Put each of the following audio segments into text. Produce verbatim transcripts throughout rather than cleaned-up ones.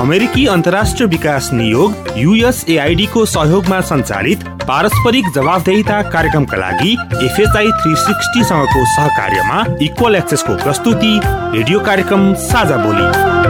अमेरिकी अन्तर्राष्ट्रिय विकास नियोग युएसएआईडी को सहयोगमा सञ्चालित पारस्परिक जवाफदेहिता कार्यक्रमका लागि एफएचआई थ्री सिक्सटी सँगको सहकार्यमा इक्वल एक्सेसको प्रस्तुति रेडियो कार्यक्रम साझा बोली।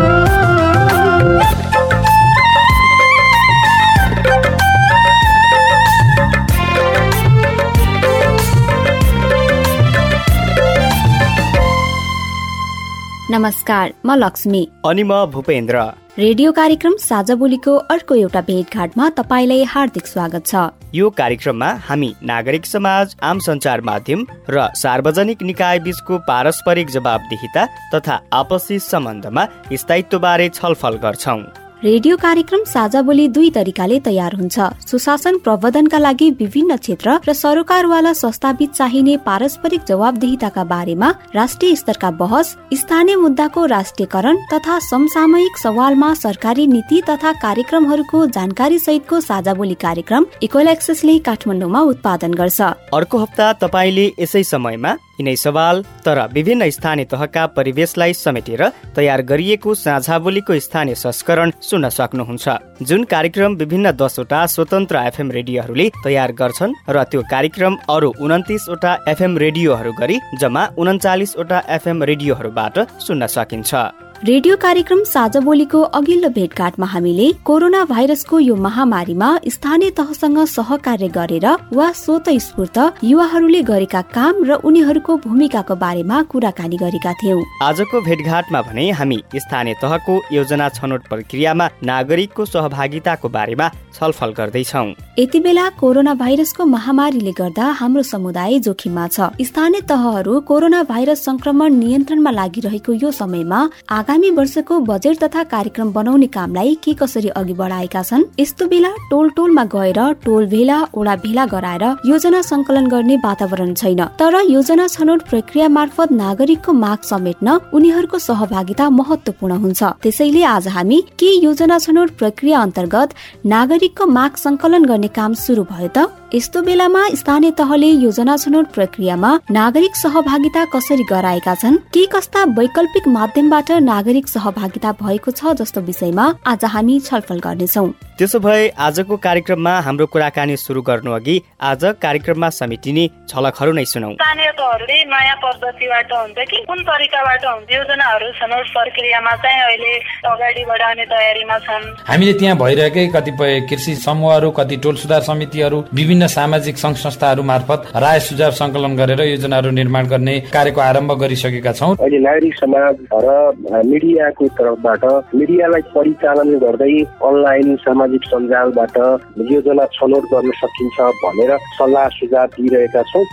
नमस्कार, म लक्ष्मी अनि म भूपेन्द्र। रेडियो कार्यक्रम साझा बोलीको अर्को एउटा भेटघाटमा तपाईलाई हार्दिक स्वागत छ। यो कार्यक्रममा हामी नागरिक समाज, आम सञ्चार माध्यम र सार्वजनिक निकाय बीचको पारस्परिक जवाबदेहिता तथा आपसी सम्बन्धमा स्थायित्वबारे छलफल गर्छौं। रेडियो कार्यक्रम साझा बोली दुई तरिकाले तयार हुन्छ। सुशासन प्रवर्धनका लागि विभिन्न क्षेत्र र सरोकारवाला संस्थाबीच चाहिने पारस्परिक जवाबदेहिताका बारेमा राष्ट्रिय स्तरका बहस, स्थानीय मुद्दाको राष्ट्रियकरण तथा समसामयिक सवालमा सरकारी नीति तथा कार्यक्रमहरूको जानकारी सहितको साझा बोली कार्यक्रम इक्वल एक्सेसले काठमाडौँमा उत्पादन गर्छ। अर्को हप्ता तपाईले यसै समयमा यिनै सवाल तर विभिन्न स्थानीय तहका परिवेशलाई समेटेर तयार गरिएको साझा बोलीको स्थानीय संस्करण सुन्न सक्नुहुन्छ, जुन कार्यक्रम विभिन्न दसवटा स्वतन्त्र एफएम रेडियोहरूले तयार गर्छन् र त्यो कार्यक्रम अरू उन्तिसवटा एफएम रेडियोहरू गरी जम्मा उन्चालिसवटा एफएम रेडियोहरूबाट सुन्न सकिन्छ। रेडियो कार्यक्रम साझा बोलीको अघिल्लो भेटघाटमा हामीले कोरोना भाइरसको यो महामारीमा स्थानीय तहसँग सहकार्य गरेर वा स्वतस्फूर्त युवाहरूले गरेका काम र उनीहरूको भूमिकाको बारेमा कुराकानी गरेका थियौं। आजको भेटघाटमा भने हामी स्थानीय तहको योजना छनौट प्रक्रियामा नागरिकको सहभागिताको बारेमा छलफल गर्दैछौं। यति बेला कोरोना भाइरसको महामारीले गर्दा हाम्रो समुदाय जोखिममा छ। स्थानीय तहहरू कोरोना भाइरस संक्रमण नियन्त्रणमा लागिरहेको यो समयमा आगामी वर्षको बजेट तथा कार्यक्रम बनाउने कामलाई के कसरी अघि बढाएका छन्? यस्तो बेला टोल टोलमा गएर टोल भेला, ओडा भेला गराएर योजना संकलन गर्ने वातावरण छैन, तर योजना छनौट प्रक्रिया मार्फत नागरिकको माग समेट्न उनीहरूको सहभागिता महत्वपूर्ण हुन्छ। त्यसैले आज हामी के योजना छनौट प्रक्रिया अन्तर्गत नागरिकको माग संकलन गर्ने काम सुरु भयो त? यस्तो बेलामा स्थानीय तहले योजना छनौट प्रक्रियामा नागरिक सहभागिता कसरी गराएका छन्? के कस्ता वैकल्पिक माध्यमबाट नागरिक सहभागिता भएको छ जस्तो विषयमा आज हामी छलफल गर्नेछौँ। त्यसो भए आजको कार्यक्रममा हाम्रो कुराकानी सुरु गर्नु अघि आज कार्यक्रममा समेटिने झलकहरू नै सुनौ। स्थानीय तहहरूले नयाँ पद्धतिबाट हुन्छ कि कुन तरिकाबाट हुन्छ योजनाहरू छनौट प्रक्रियामा चाहिँ अहिले अगाडि बढाउने तयारीमा छन्। हामीले त्यहाँ भइरहेकै कतिपय कृषि समूहहरू, कति टोल सुधार समितिहरू, विभिन्न सामाजिक संघ संस्थाहरू मार्फत राय सुझाव संकलन गरेर योजनाहरू निर्माण गर्ने कार्यको आरम्भ गरिसकेका छौँ। अहिले नागरिक समाज र मिडियाको तर्फबाट मिडियालाई परिचालन गर्दै अनलाइन सामाजिक सञ्जालबाट योजना छनौट गर्न सकिन्छ भनेर सल्लाह सुझाव दिइरहेका छौँ।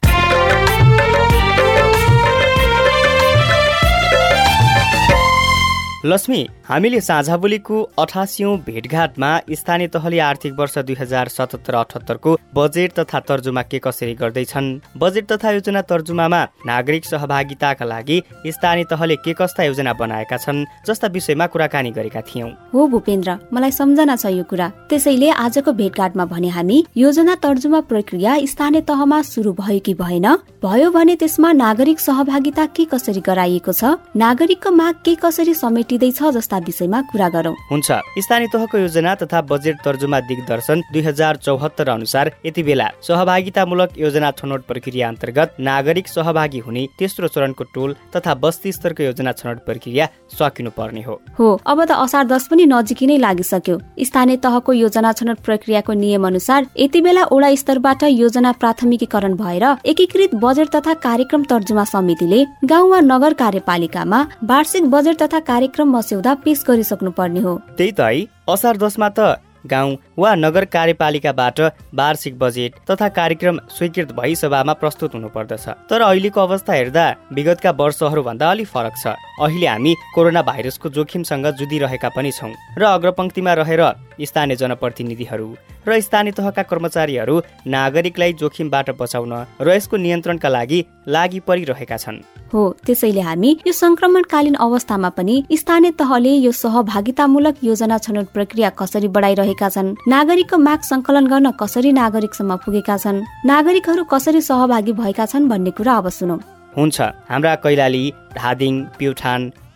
लक्ष्मी, हामीले साझा बोलीको अठासीौं भेटघाटमा स्थानीय तहले आर्थिक वर्ष दुई हजार सतहत्तर अठहत्तरको बजेट तथा तर्जुमा के कसरी गर्दैछन्, बजेट तथा योजना तर्जुमामा नागरिक सहभागिताका लागि स्थानीय तहले के कस्ता योजना बनाएका छन् जस्ता विषयमा कुराकानी गरेका थियौं। हो भूपेन्द्र, मलाई सम्झना छ यो कुरा। त्यसैले आजको भेटघाटमा भने हामी योजना तर्जुमा प्रक्रिया स्थानीय तहमा सुरु भयो कि भएन, भयो भने त्यसमा नागरिक सहभागिता के कसरी गराइएको छ, नागरिकको माग के कसरी समेट जस्ता विषयमा कुरा गरौं। हुन्छ। स्थानीय तहको योजना तथा बजेट तर्जुमा दिग्दर्शन दुई हजार चौहत्तर अनुसार यति बेला सहभागितामूलक योजना छनौट प्रक्रिया अन्तर्गत नागरिक सहभागी हुने तेस्रो चरणको टोल तथा बस्ती स्तरको योजना छनौट प्रक्रिया सकिनु पर्ने हो। हो, अब त असार दस पनि नजिकै नै लागिसक्यो। स्थानीय तहको योजना छनौट प्रक्रियाको नियम अनुसार यति बेला ओडा स्तरबाट योजना प्राथमिकीकरण भएर एकीकृत बजेट तथा कार्यक्रम तर्जुमा समितिले गाउँ वा नगर कार्यपालिकामा वार्षिक बजेट तथा कार्यक्रम मस्यौदा पेश गरिसक्नु पर्ने हो। त्यही त है, असार दसमा त गाउँ वा नगर कार्यपालिकाबाट वार्षिक बजेट तथा कार्यक्रम स्वीकृत भई सभामा प्रस्तुत हुनु पर्दछ। तर अहिलेको अवस्था हेर्दा विगतका वर्षहरू भन्दा अलि फरक छ। अहिले हामी कोरोना भाइरसको जोखिमसँग जुधिरहेका पनि छौं र अग्रपंक्तिमा रहेर स्थानीय जनप्रतिनिधिहरू र स्थानीय तहका कर्मचारीहरू नागरिकलाई जोखिमबाट बचाउन र यसको नियन्त्रणका लागि लागि परिरहेका छन्। हो, त्यसैले हामी यो संक्रमणकालीन अवस्थामा पनि स्थानीय तहले यो सहभागितामूलक योजना छनौट प्रक्रिया कसरी बढाइरहेका छन्, नागरिकको माग संकलन गर्न कसरी नागरिकसम्म पुगेका छन्, नागरिकहरू कसरी सहभागी भएका छन् भन्ने कुरा अब सुनौ। हुन्छ। हाम्रा कैलाली, धादिङ, प्युठान,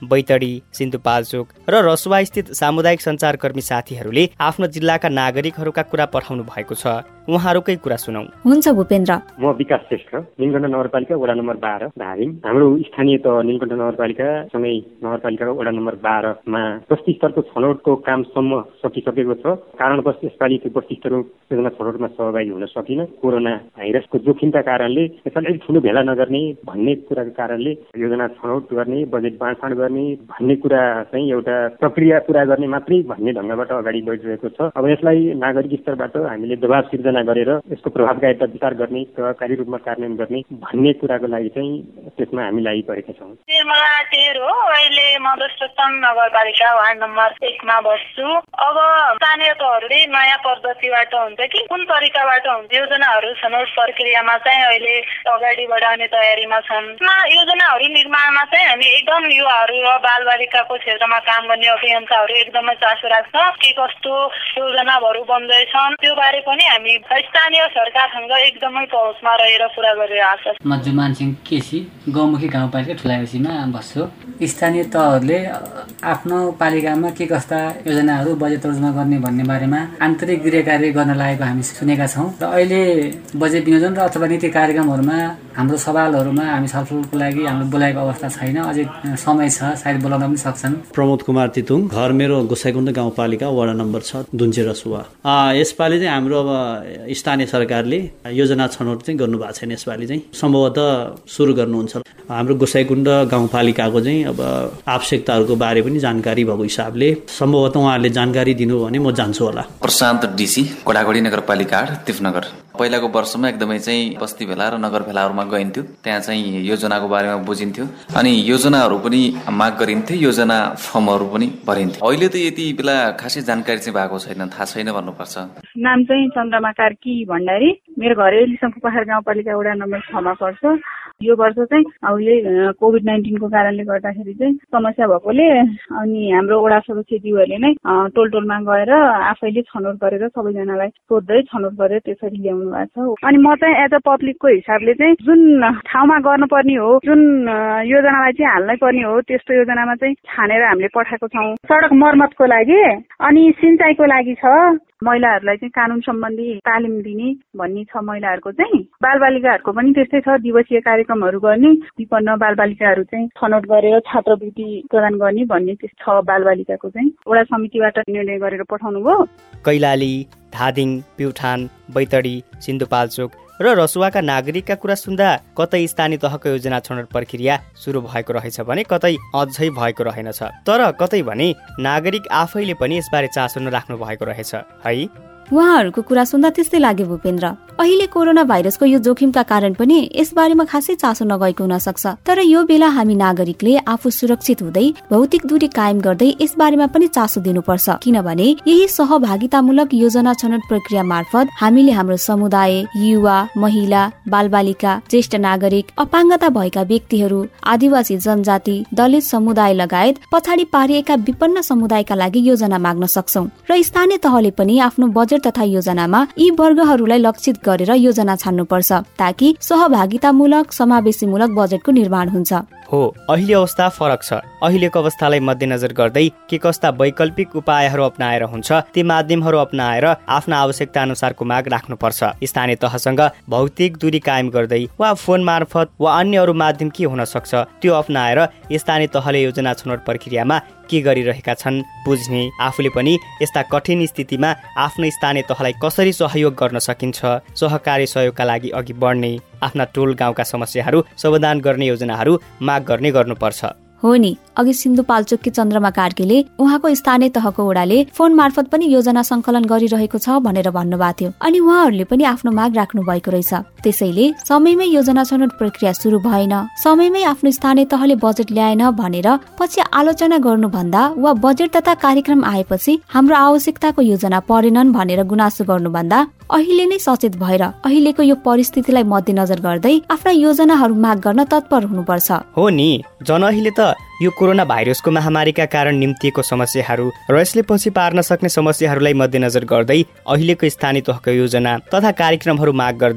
बैतडी, सिन्धुपाल्चोक र रसुवा स्थित सामुदायिक सञ्चारकर्मी साथीहरूले आफ्नो जिल्लाका नागरिकहरूका कुरा पठाउनु भएको छ। उहाँहरूकै कुरा सुनौ। हुन्छ भूपेन्द्र। म विकास श्रेष्ठ, नीलकण्ठ नगरपालिका वडा नम्बर बाह्र धादिङ। हाम्रो स्थानीय तह नीलकण्ठ नगरपालिका सँगै नगरपालिकाको वडा नम्बर बाह्रमा बस्ती स्तरको छनौटको कामसम्म सकिसकेको छ। कारणवश यसपालि त्यो बस्ती स्तरको योजना छनौटमा सहभागी हुन सकिन। कोरोना भाइरसको जोखिमका कारणले यसपालि अलिक ठुलो भेला नगर्ने भन्ने कुराको कारणले योजना छनौट गर्ने, बजेट बाँडफाँड गर्ने भन्ने कुरा चाहिँ एउटा प्रक्रिया पुरा गर्ने मात्रै भन्ने ढङ्गबाट अगाडि बढिरहेको छ। अब यसलाई नागरिक स्तरबाट हामीले दबाब सिर्जना गरेर यसको प्रभावकारिता विचार गर्ने, प्रभावकारी रूपमा कार्यान्वयन गर्ने भन्ने कुराको लागि चाहिँ त्यसमा हामी लागिपरेका छौँ। निर्मला टेर हो, अहिले म दोस्रोत्तम नगरपालिका वार्ड नम्बर एकमा बस्छु। अब स्थानीय तहहरूले नयाँ पद्धतिबाट हुन्छ कि कुन तरिकाबाट हुन्छ योजनाहरू छनौट प्रक्रियामा चाहिँ अहिले अगाडि बढाउने तयारीमा छन्। योजनाहरू निर्माणमा चाहिँ हामी एकदम युवाहरू र बालबालिकाको क्षेत्रमा काम गर्ने अभियन्ताहरू एकदमै चासो राख्छ। के कस्तो योजनाहरू बन्दैछन् त्यो बारे पनि हामी स्थानीय सरकारसँग एकदमै पहुँचमा रहेर कुरा गरिरहेको छ। म जुमान सिंह केसी, गौमुखी गाउँपालिका ठुलाबेसीमा बस्छु। स्थानीय तहहरूले आफ्नो पालिकामा के कस्ता योजनाहरू बजेट तर्जुमा गर्ने भन्ने बारेमा आन्तरिक गृह कार्य गर्न लागेको हामी सुनेका छौँ र अहिले बजेट विनियोजन र अथवा नीति कार्यक्रमहरूमा हाम्रो सवालहरूमा हामी छलफलको लागि हाम्रो बोलाएको अवस्था छैन। अझै समय छ, सायद बोलाउन पनि सक्छन्। प्रमोद कुमार तितुङ, घर मेरो गोसाइकुण्ड गाउँपालिका वडा नम्बर छ दुन्चे रसुवा। यसपालि चाहिँ हाम्रो अब स्थानीय सरकारले योजना छनौट चाहिँ गर्नुभएको छैन। यसपालि चाहिँ सम्भवतः सुरु गर्नुहुन्छ। हाम्रो गोसाइकुण्ड गाउँपालिकाको चाहिँ अब आवश्यकताहरूको बारे पनि जानकारी भएको हिसाबले सम्भवतः उहाँहरूले जानकारी दिनु भने म जान्छु होला। प्रशान्त डीसी, कोडागोडी नगरपालिका तिफनगर। पहिलाको वर्षमा एकदमै चाहिँ बस्ती भेला र नगर भेलाहरूमा गइन्थ्यो, त्यहाँ चाहिँ योजनाको बारेमा बुझिन्थ्यो अनि योजनाहरू पनि माग गरिन्थे, योजना फर्महरू पनि भरिन्थ्यो। अहिले त यति बेला खासै जानकारी चाहिँ भएको छैन, थाहा छैन भन्नुपर्छ। नाम चाहिँ चन्द्रमा कार्की भण्डारी, मेरो घर एलिसम्म पहाड गाउँपालिका वडा नम्बर छमा पर्छ। यो वर्ष चाहिँ अब यही कोभिड नाइन्टिनको कारणले गर्दाखेरि चाहिँ समस्या भएकोले अनि हाम्रो वडा सदस्यज्यूहरूले नै टोल टोलमा गएर आफैले छनौट गरेर सबैजनालाई सोध्दै छनौट गरेर त्यसरी ल्याउनु भएको छ। अनि म चाहिँ एज अ पब्लिकको हिसाबले चाहिँ जुन ठाउँमा गर्नुपर्ने हो, जुन योजनालाई चाहिँ हाल्नै पर्ने हो, त्यस्तो योजनामा चाहिँ छानेर हामीले पठाएको छौँ। सडक मर्मतको लागि अनि सिँचाइको लागि छ। महिलाहरूलाई चाहिँ कानुन सम्बन्धी तालिम दिने भन्ने छ महिलाहरूको चाहिँ। बालबालिकाहरूको पनि त्यस्तै छ, दिवसीय कार्यक्रमहरू गर्ने, विपन्न बालबालिकाहरू चाहिँ छनौट गरेर छात्रवृत्ति प्रदान गर्ने भन्ने छ बालबालिकाको चाहिँ। वडा समितिबाट निर्णय गरेर पठाउनु भयो। कैलाली, धादिङ, प्युठान, बैतडी, सिन्धुपाल्चोक र रसुवाका नागरिकका कुरा सुन्दा कतै स्थानीय तहको योजना छनौट प्रक्रिया सुरु भएको रहेछ भने कतै अझै भएको रहेनछ। तर कतै भने नागरिक आफैले पनि यसबारे चासो नराख्नु भएको रहेछ है। उहाँहरूको कुरा सुन्दा त्यस्तै लाग्यो भूपेन्द्र। अहिले कोरोना भाइरसको यो जोखिमका कारण पनि यसबारेमा खासै चासो नगएको हुन सक्छ। तर यो बेला हामी नागरिकले आफू सुरक्षित हुँदै भौतिक दूरी कायम गर्दै यसबारेमा पनि चासो दिनुपर्छ। किनभने यही सहभागितामूलक योजना छनौट प्रक्रिया मार्फत हामीले हाम्रो समुदाय, युवा, महिला, बालबालिका, ज्येष्ठ नागरिक, अपाङ्गता भएका व्यक्तिहरू, आदिवासी जनजाति, दलित समुदाय लगायत पछाडि पारिएका विपन्न समुदायका लागि योजना माग्न सक्छौं र स्थानीय तहले पनि आफ्नो बजेट तथा योजनामा यी वर्गहरूलाई लक्षित गरेर योजना छान्नुपर्छ ताकि सहभागितामूलक समावेशीमूलक बजेटको निर्माण हुन्छ। हो, अहिले अवस्था फरक छ। अहिलेको अवस्थालाई मध्यनजर गर्दै के कस्ता वैकल्पिक उपायहरू अपनाएर हुन्छ ती माध्यमहरू अपनाएर आफ्ना आवश्यकता अनुसारको माग राख्नुपर्छ। स्थानीय तहसँग भौतिक दूरी कायम गर्दै वा फोन मार्फत वा अन्य अरू माध्यम के हुन सक्छ त्यो अपनाएर स्थानीय तहले योजना छनौट प्रक्रियामा के गरिरहेका छन् बुझ्ने, आफूले पनि यस्ता कठिन स्थितिमा आफ्नो स्थानीय तहलाई कसरी सहयोग गर्न सकिन्छ, सहकारी सहयोगका लागि अघि बढ्ने, आफ्ना टोल गाउँका समस्याहरू समाधान गर्ने योजनाहरू माग गर्ने गर्नुपर्छ। हो नि, अघि सिन्धुपाल्चोककी चन्द्रमा कार्कीले उहाँको स्थानीय तहको वडाले फोन मार्फत पनि योजना संकलन गरिरहेको छ भनेर भन्नुभएको थियो अनि उहाँहरूले पनि आफ्नो माग राख्नु भएको रहेछ। त्यसैले समयमै योजना छनौट प्रक्रिया सुरु भएन, समयमै आफ्नो स्थानीय तहले बजेट ल्याएन भनेर पछि आलोचना गर्नुभन्दा वा बजेट तथा कार्यक्रम आएपछि हाम्रो आवश्यकताको योजना परेनन् भनेर गुनासो गर्नुभन्दा अहिले नै सचेत भएर अहिलेको यो परिस्थितिलाई मध्यनजर गर्दै आफ्ना योजनाहरू माग गर्न तत्पर हुनुपर्छ। हो नि, जनहिले त यो कोरोना भाइरसको महामारीका कारण निम्तिएको समस्याहरू र यसले पछि पार्न सक्ने समस्याहरूलाई मध्यनजर गर्दै अहिलेको स्थानीय तहको योजना तथा कार्यक्रमहरू माग गर्दा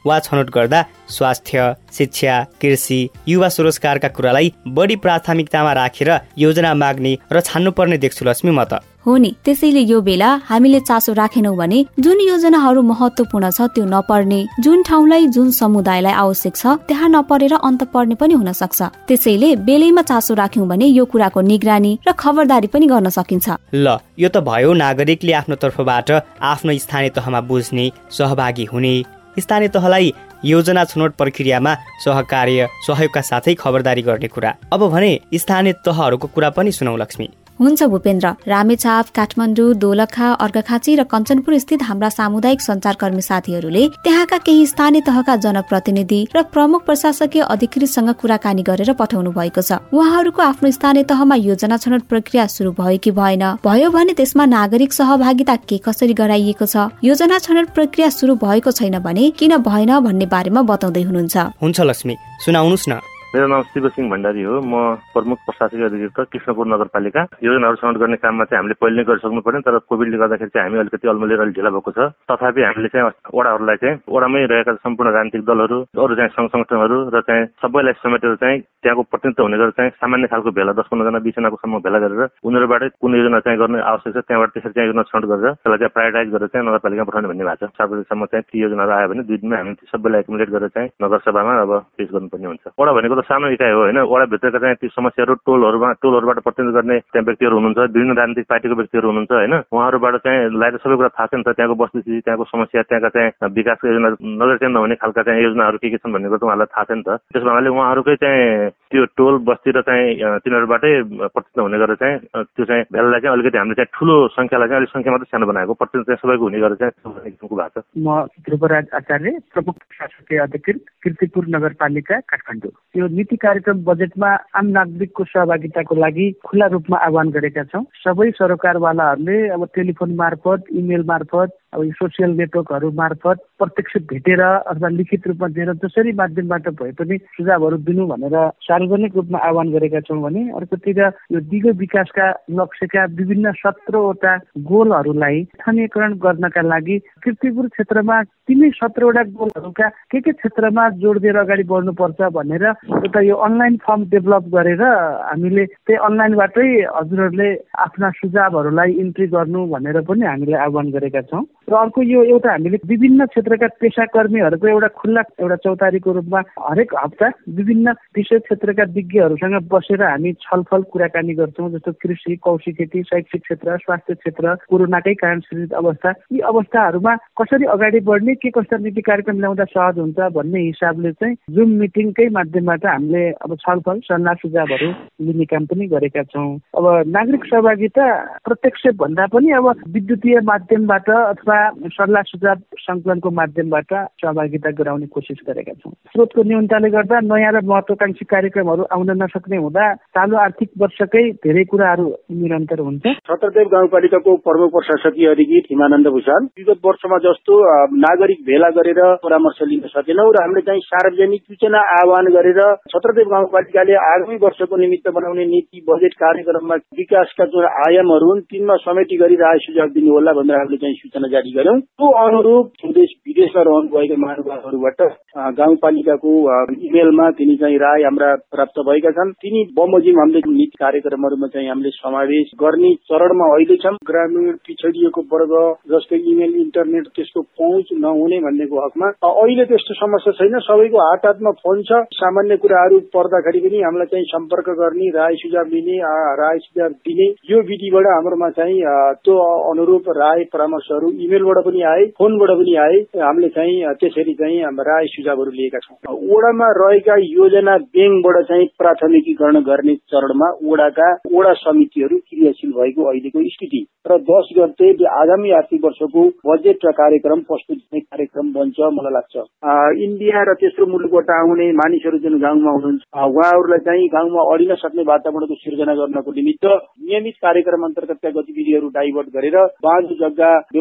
वा छनौट गर्दा स्वास्थ्य, शिक्षा, कृषि, युवा स्वरोजगारका कुरालाई बढी प्राथमिकतामा राखेर योजना माग्ने र छान्नुपर्ने देख्छु लक्ष्मी म त। हो नि, त्यसैले यो बेला हामीले चासो राखेनौ भने जुन योजनाहरू महत्त्वपूर्ण छ त्यो नपर्ने, जुन ठाउँलाई जुन समुदायलाई आवश्यक छ त्यहाँ नपरेर अन्त पर्ने पनि हुन सक्छ। त्यसैले बेलैमा चासो राख्यौं भने यो कुराको निगरानी र खबरदारी पनि गर्न सकिन्छ। ल, यो त भयो नागरिकले आफ्नो तर्फबाट आफ्नो स्थानीय तहमा बुझ्ने, सहभागी हुने, स्थानीय तहलाई योजना छनौट प्रक्रियामा सहकार्य सहयोगका साथै खबरदारी गर्ने कुरा। अब भने स्थानीय तहहरूको कुरा पनि सुनौ लक्ष्मी। हुन्छ भूपेन्द्र। रामेछाप, काठमाडौँ, दोलखा, अर्घाखाँची र कञ्चनपुर स्थित हाम्रा सामुदायिक सञ्चारकर्मी साथीहरूले त्यहाँका केही स्थानीय तहका जनप्रतिनिधि र प्रमुख प्रशासकीय अधिकृतसँग कुराकानी गरेर पठाउनु भएको छ। उहाँहरूको आफ्नो स्थानीय तहमा योजना छनौट प्रक्रिया सुरु भयो कि भएन, भयो भने त्यसमा नागरिक सहभागिता के कसरी गराइएको छ, योजना छनौट प्रक्रिया सुरु भएको छैन भने किन भएन भन्ने बारेमा बताउँदै हुनुहुन्छ। हुन्छ लक्ष्मी, सुनाउनुस् न। मेरो नाम शिव सिंह भण्डारी हो। म प्रमुख प्रशासकीय अधिकृत कृष्णपुर नगरपालिका। योजनाहरू छनौट गर्ने काममा चाहिँ हामीले पहिले नै गरिसक्नु पर्यो, तर कोभिडले गर्दाखेरि चाहिँ हामी अलिकति अल्मलिएर अलिक ढिला भएको छ। तथापि हामीले चाहिँ वडाहरूलाई चाहिँ वडामै रहेका सम्पूर्ण राजनीतिक दलहरू, अरू चाहिँ सङ्घ संगठनहरू र चाहिँ सबैलाई समेटेर चाहिँ त्यहाँको प्रतिनिधित्व हुने गरेर चाहिँ सामान्य खालको भेला दस पन्ध्रजना बिसजनाको सम्म भेला गरेर उनीहरूबाटै कुन योजना चाहिँ गर्ने आवश्यक छ त्यहाँबाट त्यसरी चाहिँ योजना छनौट गरेर त्यसलाई चाहिँ प्रायोरिटाइज गरेर चाहिँ नगरपालिकामा पठाउने भन्ने भएको छ। सार्वजनिकसम्म चाहिँ ती योजनाहरू आयो भने दुई दिनमा हामी सबैलाई एकुमुलेट गरेर चाहिँ नगरसभामा अब पेश गर्नुपर्ने हुन्छ। वडा भनेको त सानो इकाइ हो होइन। वडाभित्रका चाहिँ ती समस्याहरू टोलहरूमा टोलहरूबाट प्रतिनिधित्व गर्ने त्यहाँ व्यक्तिहरू हुनुहुन्छ, विभिन्न राजनीतिक पार्टीको व्यक्तिहरू हुनुहुन्छ होइन। उहाँहरूबाट चाहिँ लाई त सबै कुरा थाहा छ नि त, त्यहाँको वस्तुस्थिति, त्यहाँको समस्या, त्यहाँका चाहिँ विकासको योजना, नजरचेन नहुने खालका चाहिँ योजनाहरू के के छन् भन्ने कुरा उहाँलाई थाहा छ नि त। त्यसो भएनाले उहाँहरूकै चाहिँ त्यो टोल बस्ती र चाहिँ तिनीहरूबाटै प्रतिनिधित्व हुने गरेर चाहिँ त्यो चाहिँ भेलालाई चाहिँ अलिकति हामीले चाहिँ ठुलो संख्यालाई चाहिँ अलिक संख्या मात्रै सानो बनाएको, प्रतिनिधित्व चाहिँ सबैको हुने गरेर चाहिँ किसिमको भएको छ। म ध्रुवराज आचार्य, प्रमुख प्रशासकीय अधिकृत कीर्तिपुर नगरपालिका काठमाडौँ। यो नीति कार्यक्रम बजेटमा आम नागरिकको सहभागिताको लागि खुला रूपमा आह्वान गरेका छौँ। सबै सरकारवालाहरूले अब टेलिफोन मार्फत, इमेल मार्फत, अब सोसियल नेटवर्कहरू मार्फत प्रत्यक्ष भेटेर अथवा लिखित रूपमा दिएर जसरी माध्यमबाट भए पनि सुझावहरू दिनु भनेर सार्वजनिक रूपमा आह्वान गरेका छौँ भने अर्कोतिर यो दिगो विकासका लक्ष्यका विभिन्न सत्रवटा गोलहरूलाई स्थानीयकरण गर्नका लागि कीर्तिपुर क्षेत्रमा तिनै सत्रवटा गोलहरूका के के क्षेत्रमा जोड दिएर अगाडि बढ्नुपर्छ भनेर एउटा यो अनलाइन फर्म डेभलप गरेर हामीले त्यही अनलाइनबाटै हजुरहरूले आफ्ना सुझावहरूलाई इन्ट्री गर्नु भनेर पनि हामीले आह्वान गरेका छौँ। र अर्को यो एउटा हामीले विभिन्न क्षेत्रका पेसाकर्मीहरूको एउटा खुल्ला एउटा चौतारीको रूपमा हरेक हप्ता विभिन्न विषय क्षेत्रका विज्ञहरूसँग बसेर हामी छलफल कुराकानी गर्छौँ। जस्तो कृषि, कौशी खेती, शैक्षिक क्षेत्र, स्वास्थ्य क्षेत्र, कोरोनाकै कारण सृजित अवस्था, यी अवस्थाहरूमा कसरी अगाडि बढ्ने, के कस्ता नीति कार्यक्रम ल्याउँदा सहज हुन्छ भन्ने हिसाबले चाहिँ जुम मिटिङकै माध्यमबाट हामीले अब छलफल सल्लाह सुझावहरू लिने काम पनि गरेका छौँ। अब नागरिक सहभागिता प्रत्यक्ष भन्दा पनि अब विद्युतीय माध्यमबाट अथवा सल्लाह सुझाव सङ्कलनको माध्यमबाट सहभागिता गराउने कोसिस गरेका छौँ। स्रोतको न्यूनताले गर्दा नयाँ र महत्त्वाकांक्षी कार्यक्रमहरू आउन नसक्ने हुँदा चालु आर्थिक वर्षकै धेरै कुराहरू निरन्तर हुन्छ। छत्रदेव गाउँपालिकाको प्रमुख प्रशासकीय अधिकृत हिमानन्द भूषाल, विगत वर्षमा जस्तो नागरिक भेला गरेर परामर्श लिन सकेनौँ र हामीले चाहिँ सार्वजनिक सूचना आह्वान गरेर छत्रदेव गाउँपालिकाले आगामी वर्षको निमित्त बनाउने नीति बजेट कार्यक्रममा विकासका जुन आयामहरू हुन् तिनमा समेटी गरी राय सुझाव दिनु होला भनेर हामीले चाहिँ सूचना जारी गर्यौं। त्यो अनुरूप देश विदेशमा रहनुभएका महानुभावहरूबाट गाउँपालिकाको इमेलमा तिनी चाहिँ राय हाम्रा प्राप्त भएका छन्। तिनी बमोजिम हामीले नीति कार्यक्रमहरूमा चाहिँ हामीले समावेश गर्ने चरणमा अहिले छौँ। ग्रामीण पिछडिएको वर्ग जस्तै इमेल, इन्टरनेट त्यसको पहुँच नहुने भन्नेको हकमा अहिले त्यस्तो समस्या छैन। सबैको हात हातमा फोन छ। सामान्य कुराहरू पर्दाखेरि पनि हामीलाई चाहिँ सम्पर्क गर्ने, राय सुझाव लिने, राय सुझाव दिने यो विधिबाट हाम्रोमा चाहिँ त्यो अनुरूप राय परामर्शहरू इमेलबाट पनि आए, फोनबाट पनि आए। हामीले चाहिँ त्यसरी चाहिँ राय सुझावहरू लिएका छौँ। वडामा रहेका योजना ब्याङ्कबाट चाहिँ प्राथमिकीकरण गर्ने चरणमा वडाका वडा समितिहरू क्रियाशील भएको अहिलेको स्थिति र दस गते आगामी आर्थिक वर्षको बजेट र कार्यक्रम प्रस्तुत गर्ने कार्यक्रम बन्छ मलाई लाग्छ। इन्डिया र तेस्रो मुलुकबाट आउने मानिसहरू जुन गाउँमा हुनुहुन्छ उहाँहरूलाई चाहिँ गाउँमा अडिन सक्ने वातावरणको सिर्जना गर्नको निमित्त नियमित कार्यक्रम अन्तर्गतका गतिविधिहरू डाइभर्ट गरेर बाँझो जग्गा व्यवस्थापन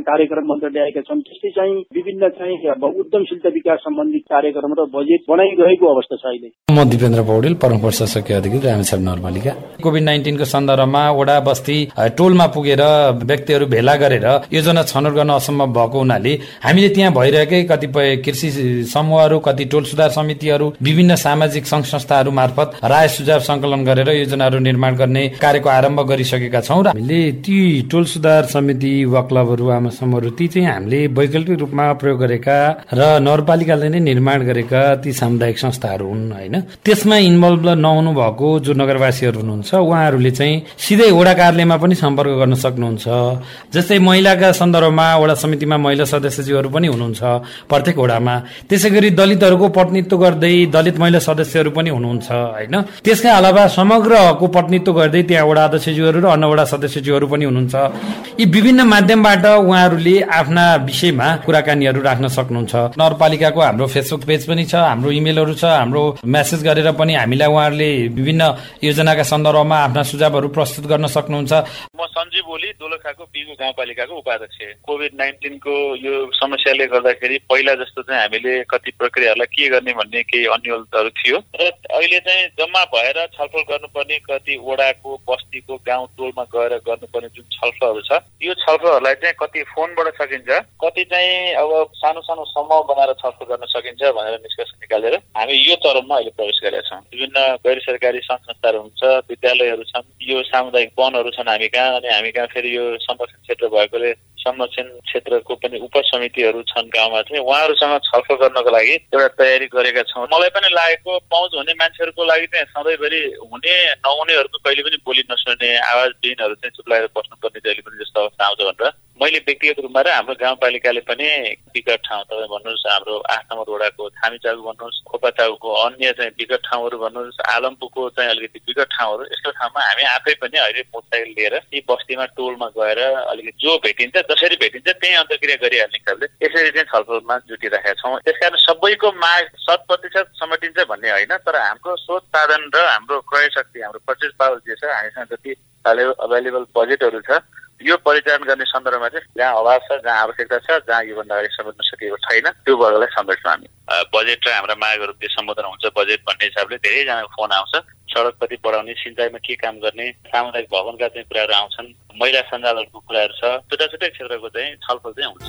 कार्यक्रम मन्त्र ल्याएका छन्। त्यस्तै चाहिँ विभिन्न चाहिँ उद्यमशीलता विकास सम्बन्धी कार्यक्रम र बजेट बनाइरहेको अवस्था छ अहिले। म दिपेन्द्र पौडेल, प्रमुख प्रशासकीय अधिकारी रामेछाप नगरपालिका। कोभिड नाइन्टिनको सन्दर्भमा वडा बस्ती टोलमा पुगेर व्यक्तिहरू भेला गरेर योजना छनौट गर्न असम्भव भएको हुनाले हामीले त्यहाँ भइरहेकै कतिपय कृषि समूहहरू, कति टोल सुधार समितिहरू, विभिन्न सामाजिक संघ संस्थाहरू मार्फत राय सुझाव संकलन गरेर योजनाहरू निर्माण गर्ने कार्यको आरम्भ गरिसकेका छौँ र हामीले ती टोल सुधार समिति वा क्लबहरू, आमा समूहहरू ती चाहिँ हामीले वैकल्पिक रूपमा प्रयोग गरेका र नगरपालिकाले नै निर्माण गरेका ती सामुदायिक संस्थाहरू हुन् होइन। त्यसमा इन्भल्भ नहुनु भएको जो नगरवासीहरू हुनुहुन्छ उहाँहरूले चाहिँ सिधै वडा कार्यालयमा पनि सम्पर्क गर्न सक्नुहुन्छ। जस्तै महिलाका सन्दर्भमा वडा समितिमा महिला सदस्यज्यूहरू पनि हुनुहुन्छ प्रत्येक वडामा। त्यसै गरी दलितहरूको प्रतिनिधित्व गर्दै दलित महिला सदस्यहरू पनि हुनुहुन्छ होइन। त्यसका अलावा समग्रको प्रतिनिधित्व गर्दै त्यहाँ वडा अध्यक्षज्यूहरू र अन्य वडा सदस्यज्यूहरू पनि हुनुहुन्छ। यी विभिन्न माध्यमबाट उहाँहरूले आफ्ना विषयमा कुराकानीहरू राख्न सक्नुहुन्छ। नगरपालिकाको हाम्रो फेसबुक पेज पनि छ, हाम्रो इमेलहरू छ, हाम्रो मेसेज गरेर पनि हामीलाई उहाँहरूले विभिन्न योजनाका सन्दर्भमा आफ्ना सुझावहरू प्रस्तुत गर्न सक्नुहुन्छ। म सञ्जीव ओली, दोलखाको बिगु गाउँपालिकाको उपाध्यक्ष। कोभिड नाइन्टिनको यो समस्याले गर्दाखेरि पहिला जस्तो चाहिँ हामीले कति प्रक्रियाहरूलाई के गर्ने भन्ने केही अन्यलताहरू थियो र अहिले चाहिँ जम्मा भएर छलफल गर्नुपर्ने कति वडाको, बस्तीको, गाउँ टोलमा गएर गर्नुपर्ने जुन छलफलहरू छ यो छलफलहरूलाई चाहिँ कति फोनबाट सकिन्छ, कति चाहिँ अब सानो सानो समूह बनाएर छलफल गर्न सकिन्छ भनेर निष्कर्ष निकालेर हामी यो चरणमा अहिले प्रवेश गरेका छौँ। विभिन्न गैर सरकारी सङ्घ संस्थाहरू हुन्छ, विद्यालयहरू छन्, यो सामुदायिक वनहरू छन् हामी कहाँ, अनि हामी कहाँ फेरि यो संरक्षण क्षेत्र भएकोले संरक्षण क्षेत्रको पनि उपसमितिहरू छन् गाउँमा चाहिँ, उहाँहरूसँग छलफल गर्नको लागि एउटा तयारी गरेका छौँ। मलाई पनि लागेको पहुँच हुने मान्छेहरूको लागि चाहिँ सधैँभरि हुने नहुनेहरूको कहिले पनि बोली नसुन्ने आवाजविहीनहरू चाहिँ चुप्लाएर बस्नुपर्ने जहिले पनि जस्तो अवस्था आउँछ भनेर मैले व्यक्तिगत रूपमा र हाम्रो गाउँपालिकाले पनि विकट ठाउँ तपाईँ भन्नुहोस्, हाम्रो आठ नम्बर वडाको थामीचाउ भन्नुहोस्, खोपाचाउको अन्य चाहिँ विकट ठाउँहरू भन्नुहोस्, आलमपुरको चाहिँ अलिकति विकट ठाउँहरू, यस्तो ठाउँमा हामी आफै पनि अहिले मोटरसाइकल लिएर यी बस्तीमा टोलमा गएर अलिकति जो भेटिन्छ जसरी भेटिन्छ त्यही अन्तर्क्रिया गरिहाल्ने हिसाबले यसरी चाहिँ छलफलमा जुटिरहेका छौँ। त्यसकारण सबैको माग शत प्रतिशत समटिन्छ भन्ने होइन, तर हाम्रो स्रोत साधन र हाम्रो क्रय शक्ति, हाम्रो पर्चेस पावर जे छ हामीसँग जति अभाइलेबल बजेटहरू छ यो परिचालन गर्ने सन्दर्भमा चाहिँ जहाँ अभाव छ, जहाँ आवश्यकता छ, जहाँ योभन्दा अगाडि समेट्न सकिएको छैन त्यो वर्गलाई समेट्छौँ हामी। बजेट र हाम्रा मागहरू त्यो सम्बोधन हुन्छ बजेट भन्ने हिसाबले धेरैजनाको फोन आउँछ। सडकपट्टि बढाउने, सिँचाइमा के काम गर्ने, सामुदायिक भवनका चाहिँ कुराहरू आउँछन्, महिला सञ्जालहरूको कुराहरू छ, छुट्टा छुट्टै क्षेत्रको चाहिँ छलफल चाहिँ हुन्छ।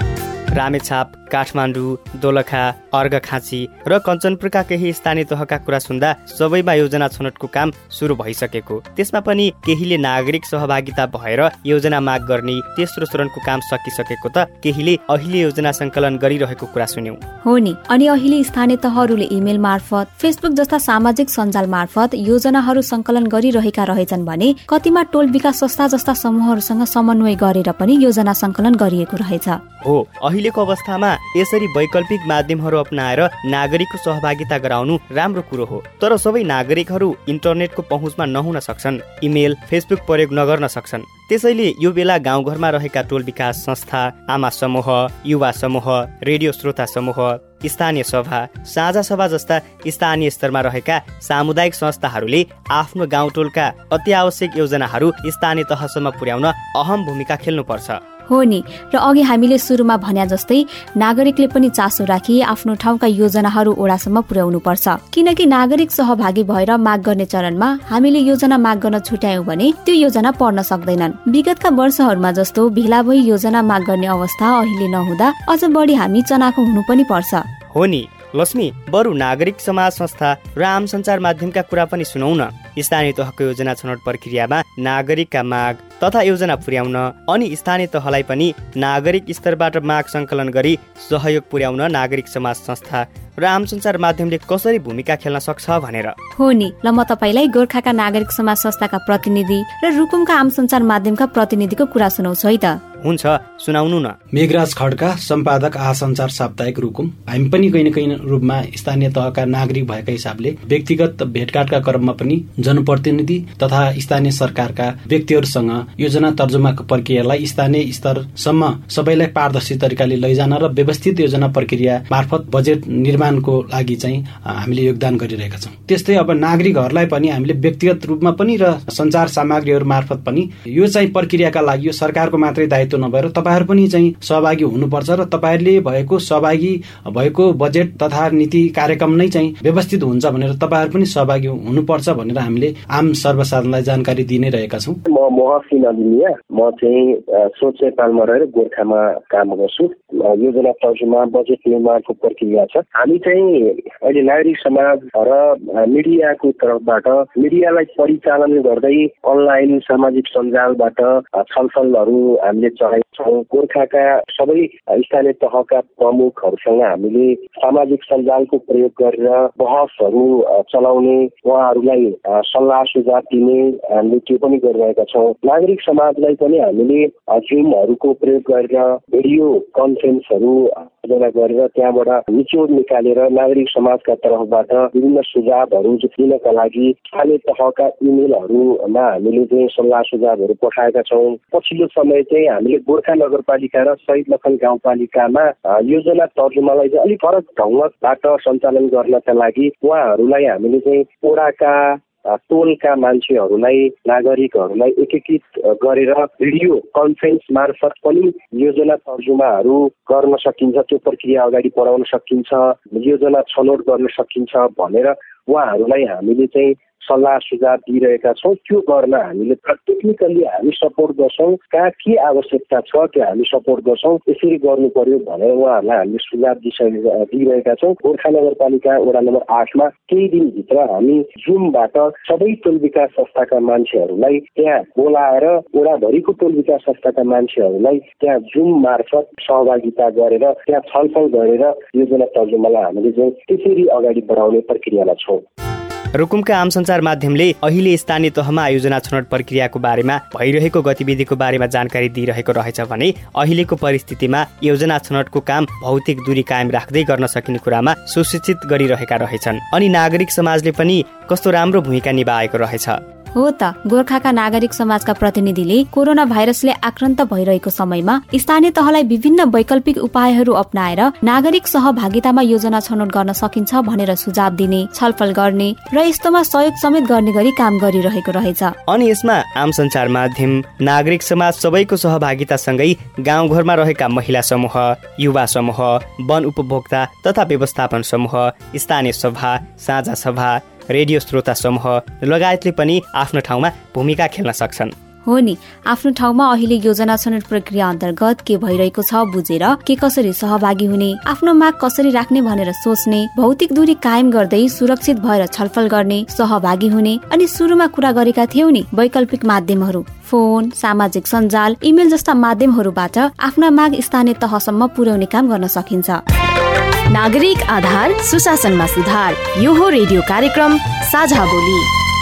रामेछाप, काठमाडौँ, दोलखा, अर्घखाँची र कञ्चनपुरका केही स्थानीय तहका कुरा सुन्दा सबैमा योजना छनौटको काम सुरु भइसकेको, त्यसमा पनि केहीले नागरिक सहभागिता भएर योजना माग गर्ने तेस्रो चरणको काम सकिसकेको त केहीले अहिले योजना सङ्कलन गरिरहेको कुरा सुन्यौं। हो नि, अनि अहिले स्थानीय तहहरूले इमेल मार्फत, फेसबुक जस्ता सामाजिक सञ्जाल मार्फत योजनाहरू सङ्कलन गरिरहेका रहेछन् भने कतिमा टोल विकास संस्था जस्ता समूहहरूसँग समन्वय गरेर पनि योजना सङ्कलन गरिएको रहेछ। हो, अहिलेको अवस्थामा यसरी वैकल्पिक माध्यमहरू अपनाएर नागरिकको सहभागिता गराउनु राम्रो कुरो हो, तर सबै नागरिकहरू इन्टरनेटको पहुँचमा नहुन सक्छन्, इमेल, फेसबुक प्रयोग नगर्न सक्छन्। त्यसैले यो बेला गाउँघरमा रहेका टोल विकास संस्था, आमा समूह, युवा समूह, रेडियो श्रोता समूह, स्थानीय सभा, साझा सभा जस्ता स्थानीय स्तरमा रहेका सामुदायिक संस्थाहरूले आफ्नो गाउँ टोलका अति आवश्यक योजनाहरू स्थानीय तहसम्म पुर्याउन अहम भूमिका खेल्नुपर्छ। हो नि, र अघि हामीले सुरुमा भन्या जस्तै नागरिकले पनि चासो राखी आफ्नो ठाउँका योजनाहरू ओडासम्म पुर्याउनु पर्छ, किनकि नागरिक सहभागी भएर माग गर्ने चरणमा हामीले योजना माग गर्न छुट्यायौं भने त्यो योजना पर्न सक्दैनन्। विगतका वर्षहरूमा जस्तो भेला भई योजना माग गर्ने अवस्था अहिले नहुँदा अझ बढी हामी चनाखो हुनु पनि पर्छ। हो नि लक्ष्मी, बरु नागरिक समाज संस्था र आम सञ्चार माध्यमका कुरा पनि सुनौ न। स्थानीय तहको योजना छनौट प्रक्रियामा नागरिकका माग तथा योजना पुर्याउन अनि स्थानीय तहलाई पनि नागरिक स्तरबाट माग सङ्कलन गरी सहयोग पुर्याउन नागरिक समाज संस्था र आम सञ्चार माध्यमले कसरी भूमिका खेल्न सक्छ भनेर। हो नि, ल म तपाईलाई गोर्खाका नागरिक समाज संस्थाका प्रतिनिधि र रुकुमका आम सञ्चार माध्यमका प्रतिनिधिको कुरा सुनाउँछु है त। हुन्छ, सुनाउनु न। मेघराज खड्का, सम्पादक आ सञ्चार साप्ताहिक रुकुम। हामी पनि कहीँ न कहीँ रूपमा स्थानीय तहका नागरिक भएका हिसाबले व्यक्तिगत भेटघाटका क्रममा पनि जनप्रतिनिधि तथा स्थानीय सरकारका व्यक्तिहरूसँग योजना तर्जुमाको प्रक्रियालाई स्थानीय स्तरसम्म सबैलाई पारदर्शी तरिकाले लैजान र व्यवस्थित योजना प्रक्रिया मार्फत बजेट निर्माणको लागि चाहिँ हामीले योगदान गरिरहेका छौँ। त्यस्तै अब नागरिकहरूलाई पनि हामीले व्यक्तिगत रूपमा पनि र सञ्चार सामग्रीहरू मार्फत पनि यो चाहिँ प्रक्रियाका लागि यो सरकारको मात्रै दायित्व नभएर तपाईँहरू पनि चाहिँ सहभागी हुनुपर्छ र तपाईँहरूले भएको सहभागी भएको बजेट तथा नीति कार्यक्रम नै चाहिँ व्यवस्थित हुन्छ भनेर तपाईँहरू पनि सहभागी हुनुपर्छ भनेर हामीले आम सर्वसाधारणलाई जानकारी दिइ नै रहेका छौँ। म महसिन अलिमिया, म चाहिँ सोच नेपालमा रहेर गोर्खामा काम गर्छु। योजना तर्जुमा बजेट निर्माणको प्रक्रिया छ। हामी चाहिँ अहिले नागरिक समाज र मिडियाको तर्फबाट मिडियालाई परिचालन गर्दै अनलाइन सामाजिक सञ्जालबाट छलफलहरू हामीले चलाएका छौँ। गोर्खाका सबै स्थानीय तहका प्रमुखहरूसँग हामीले सामाजिक सञ्जालको प्रयोग गरेर बहसहरू चलाउने, उहाँहरूलाई सल्लाह सुझाव दिने हामीले त्यो पनि गरिरहेका छौँ। नागरिक समाजलाई पनि हामीले जुमहरूको प्रयोग गरेर भिडियो कन्फरेन्सहरू आयोजना गरेर त्यहाँबाट निचोड निकालेर नागरिक समाजका तर्फबाट विभिन्न सुझावहरू दिनका लागि स्थानीय तहका इमेलहरूमा हामीले चाहिँ सल्लाह सुझावहरू पठाएका छौँ। पछिल्लो समय चाहिँ हामीले गोर्खा नगरपालिका र शहीद लखन गाउँपालिकामा योजना तर्जुमालाई चाहिँ अलिक फरक ढङ्गबाट सञ्चालन गर्नका लागि उहाँहरूलाई हामीले चाहिँ ओडाका टोलका मान्छेहरूलाई नागरिकहरूलाई एकीकृत गरेर भिडियो कन्फरेन्स मार्फत पनि योजना तर्जुमाहरू गर्न सकिन्छ, त्यो प्रक्रिया अगाडि बढाउन सकिन्छ, योजना छनौट गर्न सकिन्छ भनेर उहाँहरूलाई हामीले चाहिँ सल्लाह सुझाव दिइरहेका छौँ। त्यो गर्न हामीले टेक्निकल्ली हामी सपोर्ट गर्छौँ। कहाँ के आवश्यकता छ त्यो हामी सपोर्ट गर्छौँ। यसरी गर्नु पर्यो भनेर उहाँहरूलाई हामीले सुझाव दिइरहेका छौँ। गोर्खा नगरपालिका वडा नम्बर आठमा केही दिनभित्र हामी जुमबाट सबै टोल विकास संस्थाका मान्छेहरूलाई त्यहाँ बोलाएर वडाभरिको टोल विकास संस्थाका मान्छेहरूलाई त्यहाँ जुम मार्फत सहभागिता गरेर त्यहाँ छलफल गरेर योजना तर्जुमालाई हामीले चाहिँ त्यसरी अगाडि बढाउने प्रक्रियामा छौँ। रुकुमका आम सञ्चार माध्यमले अहिले स्थानीय तहमा योजना छनौट प्रक्रियाको बारेमा भइरहेको गतिविधिको बारेमा जानकारी दिइरहेको रहेछ भने अहिलेको परिस्थितिमा योजना छनौटको काम भौतिक दूरी कायम राख्दै गर्न सकिने कुरामा सुसूचित गरिरहेका रहेछन्। अनि नागरिक समाजले पनि कस्तो राम्रो भूमिका निभाएको रहेछ। हो त, गोर्खाका नागरिक समाजका प्रतिनिधिले कोरोना भाइरसले आक्रान्त भइरहेको समयमा स्थानीय तहलाई विभिन्न वैकल्पिक उपायहरू अपनाएर नागरिक सहभागितामा योजना छनौट गर्न सकिन्छ भनेर सुझाव दिने, छलफल गर्ने र यस्तोमा सहयोग समेत गर्ने गरी काम गरिरहेको रहेछ। अनि यसमा आम सञ्चार माध्यम, नागरिक समाज सबैको सहभागितासँगै गाउँघरमा रहेका महिला समूह, युवा समूह, वन उपभोक्ता तथा व्यवस्थापन समूह, स्थानीय सभा, साझा सभा, रेडियो श्रोता समूह लगायतले पनि आफ्नो ठाउँमा भूमिका खेल्न सक्छन्। हो नि, आफ्नो ठाउँमा अहिले योजना छनौट प्रक्रिया अन्तर्गत के भइरहेको छ बुझेर के कसरी सहभागी हुने, आफ्नो माग कसरी राख्ने भनेर सोच्ने, भौतिक दूरी कायम गर्दै सुरक्षित भएर छलफल गर्ने, सहभागी हुने अनि सुरुमा कुरा गरेका थियौ नि वैकल्पिक माध्यमहरू, फोन, सामाजिक सञ्जाल, इमेल जस्ता माध्यमहरूबाट आफ्ना माग स्थानीय तहसम्म पुर्याउने काम गर्न सकिन्छ। नागरिक आधार सुशासनमा सुधार, यो हो रेडियो कार्यक्रम साझा बोली।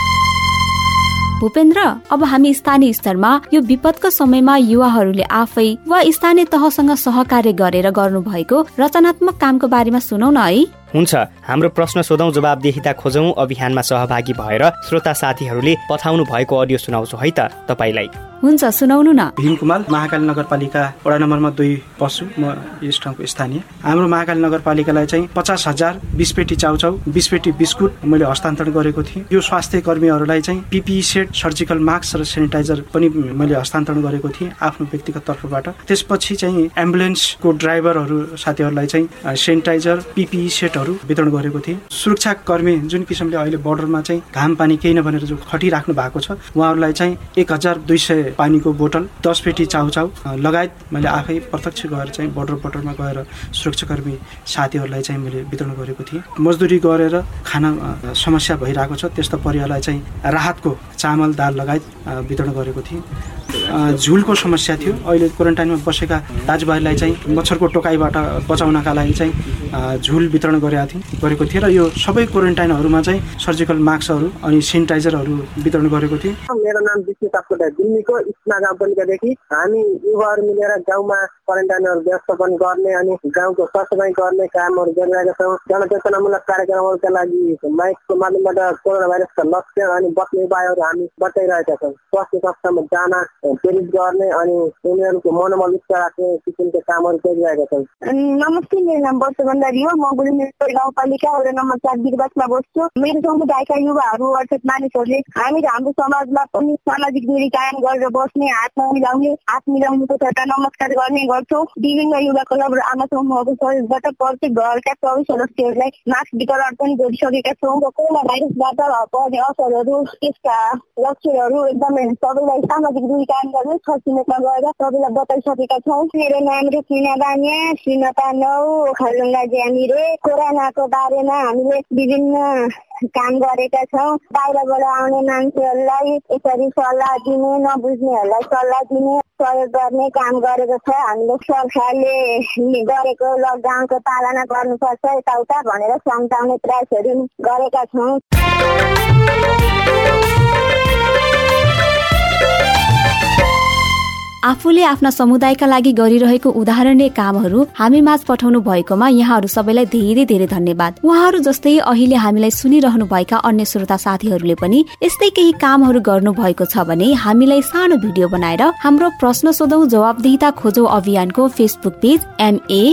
भूपेन्द्र, अब हामी स्थानीय स्तरमा यो विपदको समयमा युवाहरूले आफै वा स्थानीय तहसँग सहकार्य गरेर गर्नुभएको रचनात्मक कामको बारेमा सुनौ न है। हुन्छ, हाम्रो प्रश्न सोधौं जवाबदेहिता खोजौं अभियानमा सहभागी भएर श्रोता साथीहरूले पठाउनु भएको अडियो सुनाउँछु है त तपाईलाई। हुन्छ, सुनाउनु न। भीम कुमार, महाकाली नगरपालिका वडा नम्बरमा दुई पशु, म यस ठाउँको स्थानीय। हाम्रो महाकाली नगरपालिकालाई चाहिँ पचास हजार बिस पेटी चाउचाउ, बिस पेटी बिस्कुट मैले हस्तान्तरण गरेको थिएँ। यो स्वास्थ्य कर्मीहरूलाई चाहिँ पिपिई सेट, सर्जिकल मास्क र सेनिटाइजर पनि मैले हस्तान्तरण गरेको थिएँ आफ्नो व्यक्तिगत तर्फबाट। त्यसपछि चाहिँ एम्बुलेन्सको ड्राइभरहरू साथीहरूलाई चाहिँ सेनिटाइजर, पिपिई सेटहरू वितरण गरेको थिएँ। सुरक्षा कर्मी जुन किसिमले अहिले बोर्डरमा चाहिँ घाम पानी केही नभनेर जो खटिराख्नु भएको छ उहाँहरूलाई चाहिँ एक हजार दुई सय पानीको बोतल, दस पेटी चाउचाउ लगायत मैले आफै प्रत्यक्ष गएर चाहिँ बोर्डर बोर्डरमा गएर सुरक्षाकर्मी साथीहरूलाई चाहिँ मैले वितरण गरेको थिएँ। मजदुरी गरेर खाना समस्या भइरहेको छ त्यस्तो परिवारलाई चाहिँ राहतको चामल, दाल लगायत वितरण गरेको थिएँ। झुलको समस्या थियो, अहिले क्वारेन्टाइनमा बसेका दाजुभाइलाई चाहिँ मच्छरको टोकाइबाट बचाउनका लागि चाहिँ झुल वितरण गरेका थिएँ गरेको थिएँ र यो सबै क्वारेन्टाइनहरूमा चाहिँ सर्जिकल मास्कहरू अनि सेनिटाइजरहरू वितरण गरेको थिएँ। मेरो नाम विष्णु सापकोटा, दिल्लीको इस्मा गाउँपालिकादेखि हामी युवाहरू मिलेर गाउँमा क्वारेन्टाइनहरू व्यवस्थापन गर्ने अनि गाउँको सरसफाइ गर्ने कामहरू गरिरहेका छौँ। जनचेतनामूलक कार्यक्रमहरूका लागि माइकको माध्यमबाट कोरोना भाइरसका लक्षण अनि बच्ने उपायहरू हामी बताइरहेका छौँ। स्वास्थ्य संस्थामा जान प्रेरित गर्ने अनि उनीहरूको मनोबल उच्च राख्ने किसिमका कामहरू गरिरहेका छन्। नमस्ते, मेरो नाम वर्ष भण्डारी हो। म गुरुमेश्वर गाउँपालिका वडा नम्बर चार बिरबासमा बस्छु। मेरो समुदायका युवाहरू अर्थात् मानिसहरूले हामी र हाम्रो समाजमा पनि सामाजिक दूरी कायम गरेर बस्ने, हात नमिलाउने, हात मिलाउनुको सट्टा नमस्कार गर्ने गर्छौँ। विभिन्न युवा क्लब र आमा समूहको सहयोगबाट प्रत्येक घरका सबै सदस्यहरूलाई मास्क वितरण पनि गरिसकेका छौँ। र कोरोना भाइरसबाट पर्ने असरहरू, त्यसका लक्षणहरू एकदमै सबैलाई सामाजिक दूरी कायम गर्ने छ छिमेकमा गएर सबैलाई बताइसकेका छौँ। मेरो नाम रुचिना बानिया, श्रीमता नौ, ओखलडुङ्गा ज्यामिरे। कोरोनाको बारेमा हामीले विभिन्न काम गरेका छौँ। बाहिरबाट आउने मान्छेहरूलाई यसरी सल्लाह दिने, नबुझ्नेहरूलाई सल्लाह दिने, सहयोग गर्ने काम गरेको छ। हामीले सरकारले गरेको लकडाउनको पालना गर्नुपर्छ यताउता भनेर सम्झाउने प्रयासहरू गरेका छौँ। आफूले आफ्ना समुदायका लागि गरिरहेको उदाहरणीय कामहरू हामी माझ पठाउनु भएकोमा यहाँहरू सबैलाई धेरै धेरै धन्यवाद। उहाँहरू जस्तै अहिले हामीलाई सुनिरहनु भएका अन्य श्रोता साथीहरूले पनि यस्तै केही कामहरू गर्नु भएको छ भने हामीलाई सानो भिडियो बनाएर हाम्रो प्रश्न सोधौं जवाबदेहिता खोजौं अभियानको फेसबुक पेज एमए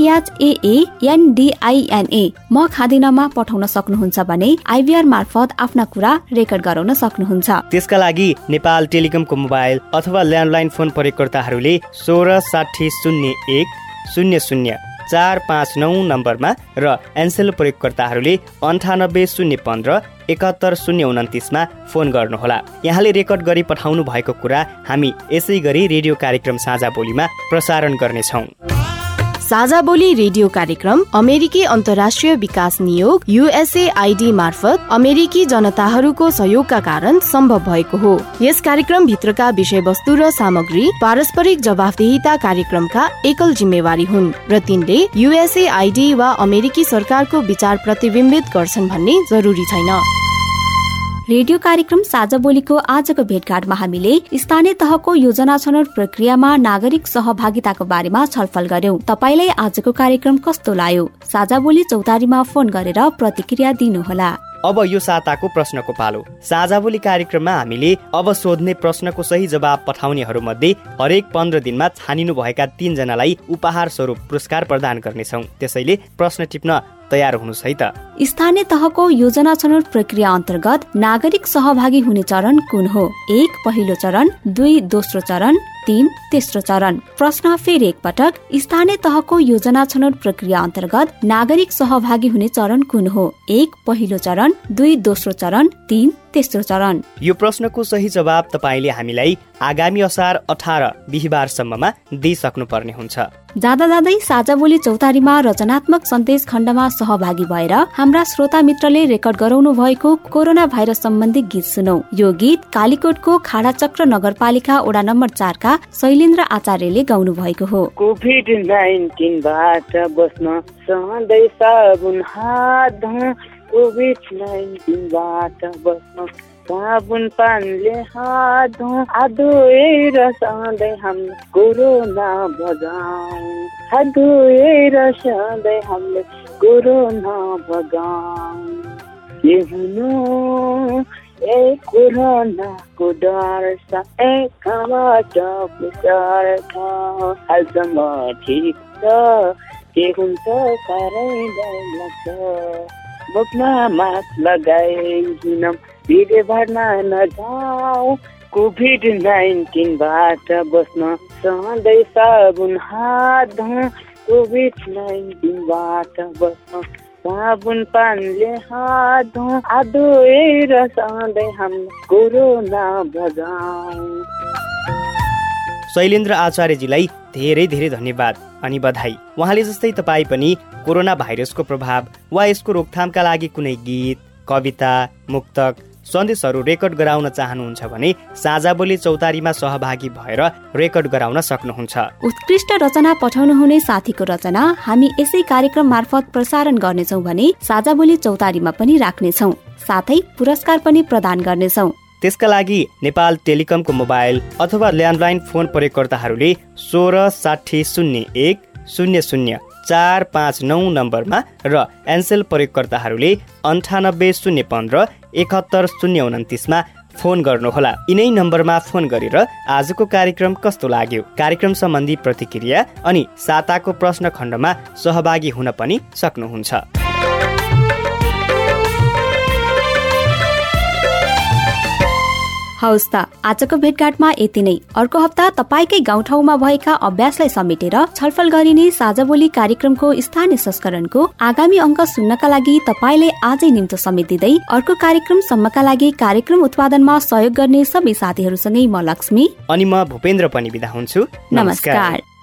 केएचएएनडीआईएनए म खादिनमा पठाउन सक्नुहुन्छ भने आइभीआर मार्फत आफ्ना कुरा रेकर्ड गराउन सक्नुहुन्छ। त्यसका लागि नेपाल टेलिकमको मोबाइल अथवा ल्यान्डलाइन फोन प्रयोगकर्ताहरूले सोह्र साठी शून्य एक शून्य शून्य चार पाँच नौ नम्बरमा र एनसेल प्रयोगकर्ताहरूले अन्ठानब्बे शून्य पन्ध्र एकात्तर शून्य उन्तिसमा फोन गर्नुहोला। यहाँले रेकर्ड गरी पठाउनु भएको कुरा हामी यसै गरी रेडियो कार्यक्रम साझा बोलीमा प्रसारण गर्नेछौँ। साझा बोली रेडियो कार्यक्रम अमेरिकी अन्तर्राष्ट्रिय विकास नियोग युएसएआईडी मार्फत अमेरिकी जनताहरूको सहयोगका कारण सम्भव भएको हो। यस कार्यक्रम भित्रका विषयवस्तु र सामग्री पारस्परिक जवाफदेहिता कार्यक्रमका एकल जिम्मेवारी हुन् र तिनले युएसएआईडी वा अमेरिकी सरकारको विचार प्रतिबिम्बित गर्छन् भन्ने जरुरी छैन। रेडियो कार्यक्रम साझा बोलीको आजको भेटघाटमा हामीले स्थानीय तहको योजना छनौट प्रक्रियामा नागरिक सहभागिताको बारेमा छलफल गर्यौं। तपाईलाई आजको कार्यक्रम कस्तो लाग्यो? साझा बोली चौतारीमा फोन गरेर प्रतिक्रिया दिनुहोला। अब यो साताको प्रश्नको पालो। साझा बोली कार्यक्रममा हामीले अब सोध्ने प्रश्नको सही जवाब पठाउनेहरू मध्ये हरेक पन्ध्र दिनमा छानिनु भएका तीन जनालाई उपहार स्वरूप पुरस्कार प्रदान गर्नेछौँ। त्यसैले प्रश्न टिप्न तयार हुनुहोस् है त। स्थानीय तहको योजना छनौट प्रक्रिया अन्तर्गत नागरिक सहभागी हुने चरण कुन हो? एक पहिलो चरण, दुई दोस्रो चरण, तीन तेस्रो चरण। प्रश्न फेरि एक पटक, स्थानीय तहको योजना छनौट प्रक्रिया अन्तर्गत नागरिक सहभागी हुने चरण कुन हो? एक पहिलो चरण, दुई दोस्रो चरण, तीन तेस्रो चरण। यो प्रश्नको सही जवाब तपाईले हामीलाई आगामी असार अठार बिहिबारसम्ममा दिइसक्नु पर्ने हुन्छ। जाँदा जाँदै साझा बोली चौतारीमा रचनात्मक सन्देश खण्डमा सहभागी भएर हाम्रा श्रोता मित्रले रेकर्ड गराउनु भएको कोरोना भाइरस सम्बन्धी गीत सुनौ। यो गीत कालीकोटको खाडाचक्र नगरपालिका वडा नम्बर चारका शैलेन्द्र आचार्यले गाउनु भएको हो। कोभिड नाइन्टिनबाट बस्न सधैँ साबुन हात धुँ, कोभिड नाइन्टिनबाट बस्न साबुन पानीले हात धुँ, हात धोएर सधैँ हामीले कोरोना भगाउँ, हात धोएर सधैँ हामीले कोरोना भगाउँ। के हुनु ए कोरोनाको डर छ, एकबाट पुकार छ, हालसम्म ठिक छ, के हुन्छ साह्रै डर लाग्छ। मुखमा मास्क लगाइदिनौँ, भिडियो भर्न नजाऊ, कोभिड नाइन्टिनबाट बस्न सधैँ साबुन हात धुँ, कोभिड नाइन्टिनबाट बस्न साबुन पानीले हात धुँ, हात धोएर सधैँ हामी कोरोना भगाउँ। शैलेन्द्र आचार्यजीलाई धेरै धेरै धन्यवाद अनि बधाई। उहाँले जस्तै तपाईँ पनि कोरोना भाइरसको प्रभाव वा यसको रोकथामका लागि कुनै गीत, कविता, मुक्तक, सन्देशहरू रेकर्ड गराउन चाहनुहुन्छ भने साझा बोली चौतारीमा सहभागी भएर रेकर्ड गराउन सक्नुहुन्छ। उत्कृष्ट रचना पठाउनु हुने साथीको रचना हामी यसै कार्यक्रम मार्फत प्रसारण गर्नेछौँ भने साझा बोली चौतारीमा पनि राख्नेछौँ, साथै पुरस्कार पनि प्रदान गर्नेछौँ। त्यसका लागि नेपाल टेलिकमको मोबाइल अथवा ल्यान्डलाइन फोन प्रयोगकर्ताहरूले सोह्र साठी शून्य एक शून्य शून्य चार पाँच नौ नम्बरमा र एनसेल प्रयोगकर्ताहरूले अन्ठानब्बे शून्य पन्ध्र एकात्तर शून्य उन्तिसमा फोन गर्नुहोला। यिनै नम्बरमा फोन गरेर आजको कार्यक्रम कस्तो लाग्यो, कार्यक्रम सम्बन्धी प्रतिक्रिया अनि साताको प्रश्न खण्डमा सहभागी हुन पनि सक्नुहुन्छ। हवस् त, आजको भेटघाटमा यति नै। अर्को हप्ता तपाईकै गाउँठाउँमा भएका अभ्यासलाई समेटेर छलफल गरिने साझा बोली कार्यक्रमको स्थानीय संस्करणको आगामी अङ्क सुन्नका लागि तपाईले आजै निम्तो समेत दिँदै अर्को कार्यक्रम सम्मका लागि कार्यक्रम उत्पादनमा सहयोग गर्ने सबै साथीहरूसँगै म लक्ष्मी अनि म भूपेन्द्र पनि बिदा हुन्छु। नमस्कार।